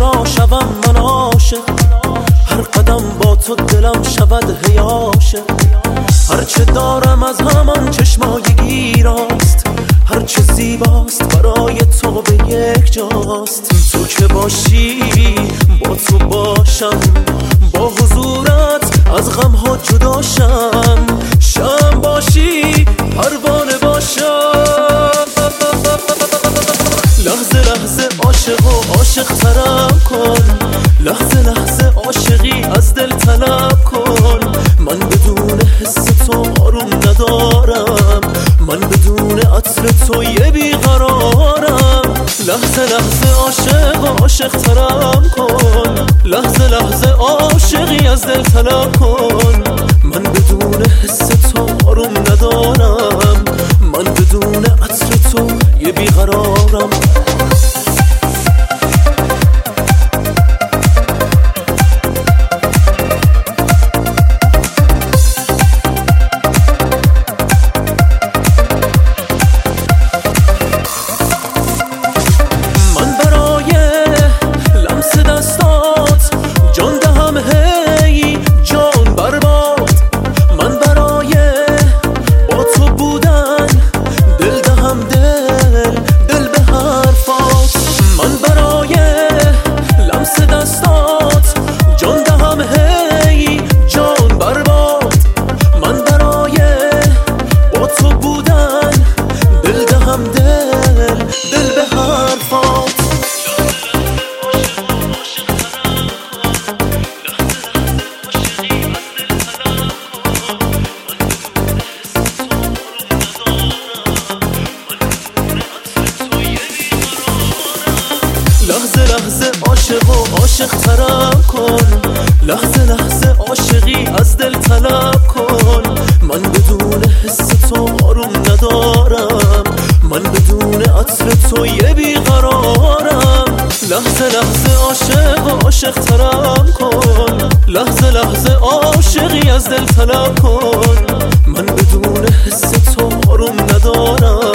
را شوم من عاشق، هر قدم با تو دلم شود هیاشه. هرچه دارم از همان چشمای گیراست، هرچه زیباست برای تو به یک جاست. تو که باشی با تو باشم، با حضورت از غمها جداشم. شم باشی پروانه باشم، لحظه لحظه عاشق و عاشق ترم کن، لحظه لحظه عاشقی از دل طلب کن. من بدون حس تو آروم ندارم، من بدون عطر تو یه بیقرارم. لحظه لحظه عاشق و عاشق ترم کن، لحظه لحظه عاشقی از دل طلب کن. من بدون حس تو آروم ندارم، من بدون عطر تو یه بیقرارم. لحظه لحظه عاشق و عاشق ترم کن، لحظه لحظه عاشقی از دل طلب کن. من بدون حس تو آروم ندارم، من بدون عطر تو یه بیقرارم. لحظه لحظه عاشق و عاشق ترم کن، لحظه لحظه عاشقی از دل طلب کن. من بدون حس تو آروم ندارم،